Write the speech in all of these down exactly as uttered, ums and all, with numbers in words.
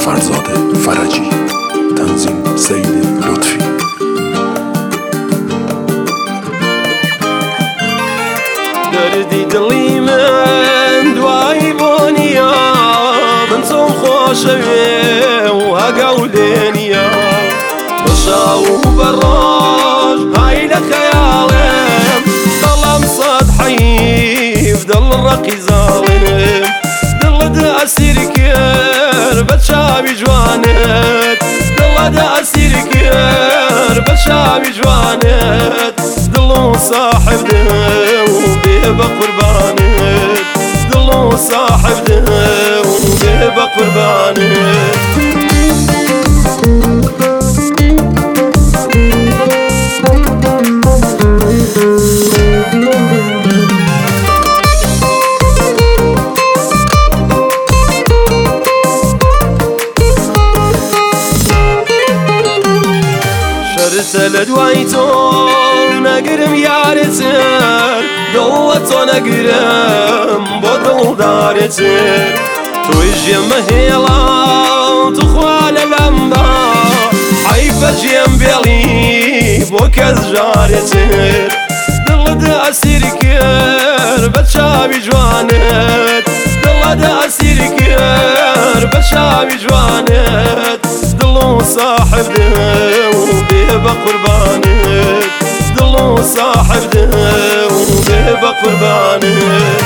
فرزاد فرجی، تنظیم سید لطفی. دردی دڵی من دوایی بۆنیە، من چۆن خۆشەوێ و هەگەو لێنیە، بە شاو و بە ڕۆژ های لە خەیاڵێم، دڵم سەد حەیف دڵ ڕەقی زاڵێم، دڵت ئەسیر کرد بە چاوی جوانت، دڵت ئەسیر کرد بە چاوی جوانت، دڵ و ساحب دڵ بێ بە قوربانت، دڵ و ساحب دڵ بێ بە قوربانت. شەرتە لە دوای تۆ نەگرم یارتر، دڵە تۆ نەگرم بۆ دڵدارتر، تۆی ژێمە هێڵا توخوا لە لەمدا، حەیفە ژێم بێڵی بۆ کەس ژارتر، دڵت ئەسیر کرد بە چاوی جوانت، دڵت ئەسیر کرد بە چاوی جوانت، دڵ و ساحب دڵ بێ بە قوربانت، دڵ و ساحب دڵ بێ بە قوربانت.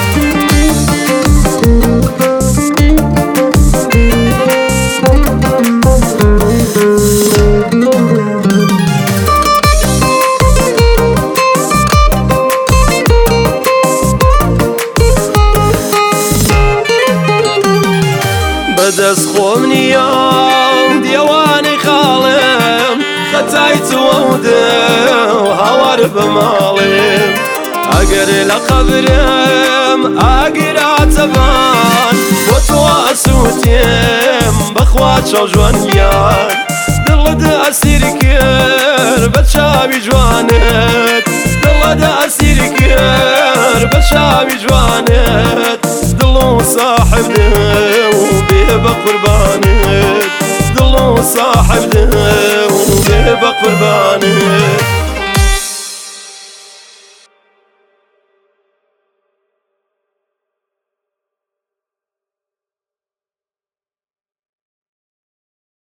بەدەست خۆم نییە دیێوانی خاڵم، خەتای تووە و دڵ هاوار بە ماڵم، ئەگەر لە قەبرم ئاگراتەبان، بۆ تۆ ئەسووتێم بەخوا چاو جوانیان، دڵت ئەسیر کرد بە چاوی جوانت، دڵت ئەسیر کرد بە چاوی جوانت، دڵ و ساحب دڵ بێ بە قوربانت، دڵ و ساحب دڵ بێ بە قوربانت.